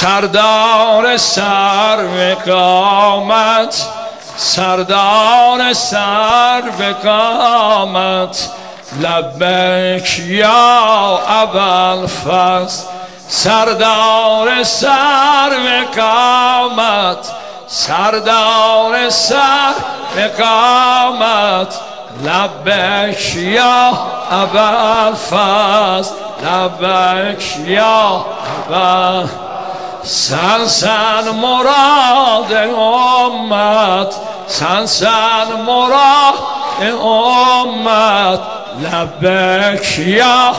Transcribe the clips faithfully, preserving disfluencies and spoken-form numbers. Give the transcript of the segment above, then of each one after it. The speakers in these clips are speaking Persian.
سردار سرو قامت، سردار سرو قامت، لبیک یا ابوالفضل. سردار سرو قامت، سردار سرو قامت، لبیک یا ابوالفضل، لبیک یا ابوالفضل. سن سن مراد امت، سن سن مراد امت، لبیک یا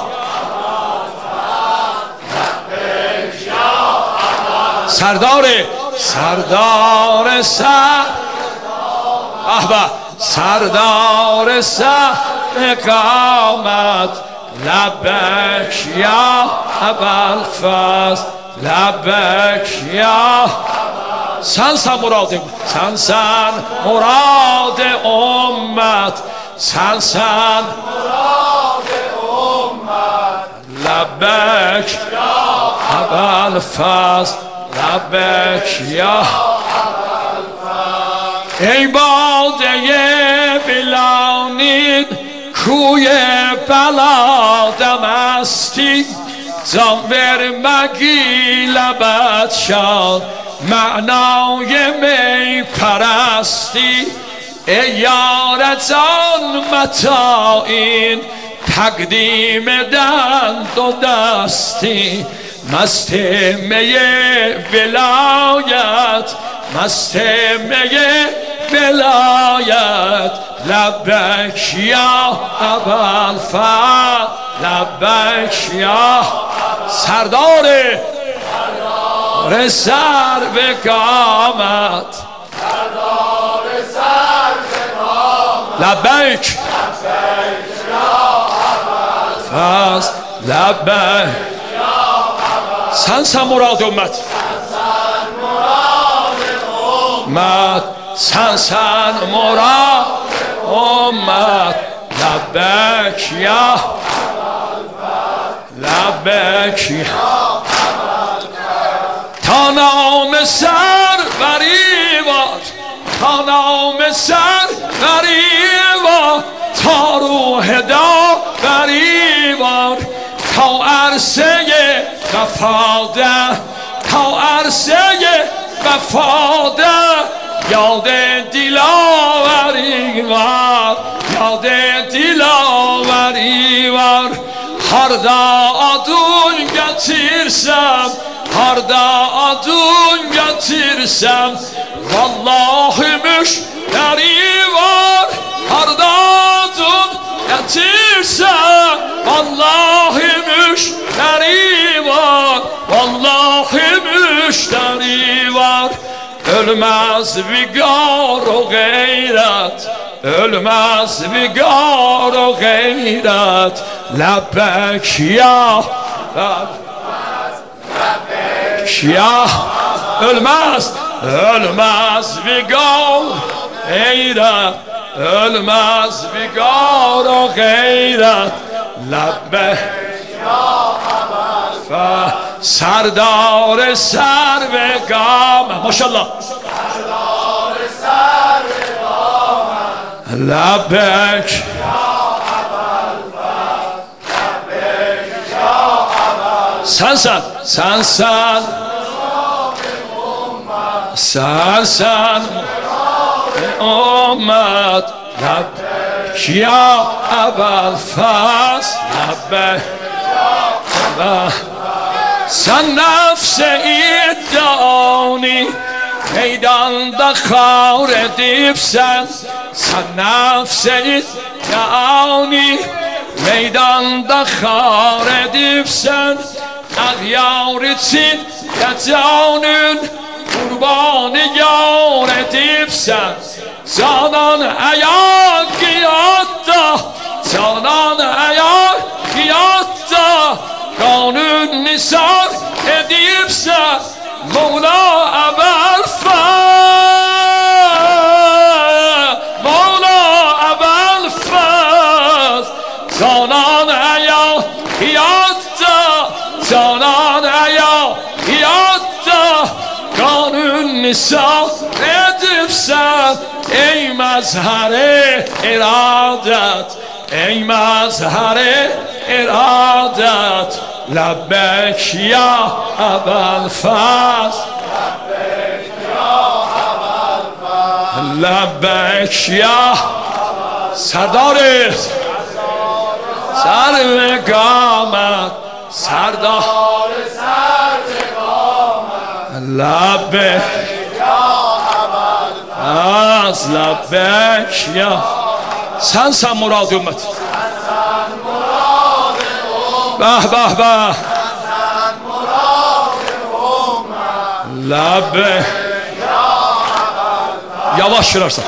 سردار سردار سر احبه سردار سر قامت، لبیک یا ابوالفضل، لبیک یا سن سن مراد سن سن مراد امت، سن سن مراد امت، لبیک یا ابوالفضل، لبیک یا ابوالفضل. ای باده بلانید کوی بلا دمستی، زنبر مگی لبت شاد معنای می پرستی. ای یارت آن متاعین تقدیم دند و دستی، مست می ولایت، مست می ولایت، لبیک یا ابوالفضل، لبیک یا سردار سرو قامت، سردار سرو قامت، لبیک یا ابوالفضل، لبیک سن سن مراد امت، امت سن سن مراد امت، لبیک یا لبیک یا تا نام سر بریوار، تا نام سر بریوار، تا روح دا بریوار، تا عرصه وفاده، تا عرصه وفاده، یاد دلاوری وار، یاد دلاوری وار. هر دا adun getirsem, her da adun getirsem, vallahi müşteri var. Her da adun getirsem, vallahi müşteri var, vallahi müşteri var. Ölmez vigar o gayret, ölmez vigar o gayret, lebbek ya lebbek ya. Ölmez, ölmez vigar gayret, ölmez vigar o gayret, lebbek ya ابوالفضل. سردار سرو قامت، ماشاءالله، سردار سرو قامت، لبیک یا ابوالفضل، لبیک یا ابوالفضل. سن سن سن سن سن سن امت، لبیک یا ابوالفضل، لبیک سن نفس ایدانی میدان خار دیبسن، سن نفس ایدانی میدان خار دیبسن. اغیار چین یتانون قربان یار دیبسن. زانان ایان گیادا، زانان ایان گیادا، قانون نثار edipse Mola ابوالفضل، Mola ابوالفضل. زانان ایا هیاتا، زانان ایا هیاتا، نسا ادبسن ای مظهر ارادت ای مظهر ارادت لبک یا ابوالفضل لبک یا سردار سر قامت سردار لبک از لبک یا sensen murad ümmet bah bah bah labbe yavaş yürersen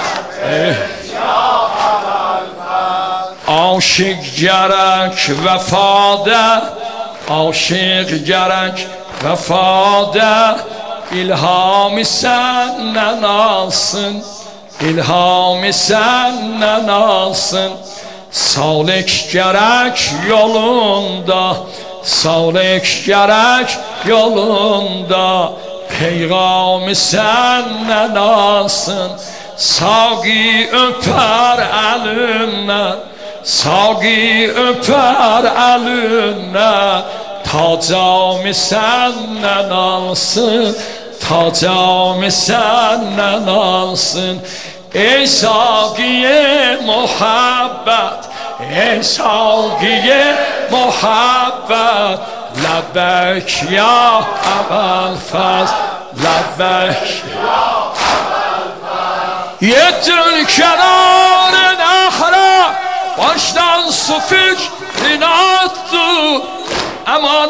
aşık gerek vefada aşık gerek vefada ilhamı senden alsın İlhamı senden alsın salik gerek yolunda salik gerek yolunda peygamı senden alsın sağı öper elinden sağı öper elinden tacamı senden alsın tacamı senden alsın ey sagiye muhabbet ey sagiye muhabbet lebbek ya Ebu'l-Fazl lebbek ya Ebu'l-Fazl yettin kenarı nehre baştan su fikrini attı aman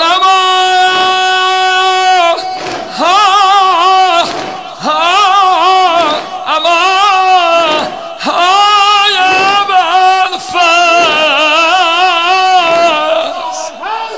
aman ha ha aman ha ya Ebu'l-Fazl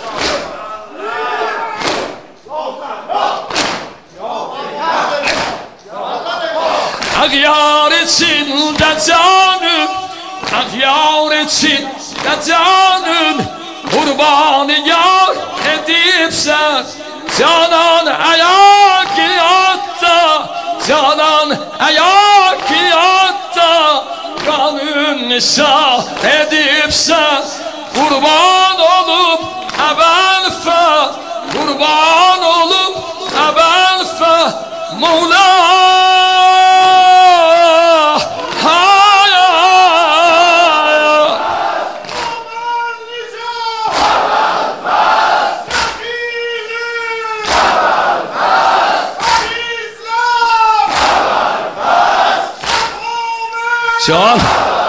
Agyar içinde canım Agyar içinde canım Kurbanı yar edipsen Canan ayak yatta Canan ayak yatta Kanın nisa edipsen Kurban olup Ebu'l-Fazl Kurban olup Ebu'l-Fazl Mevla Can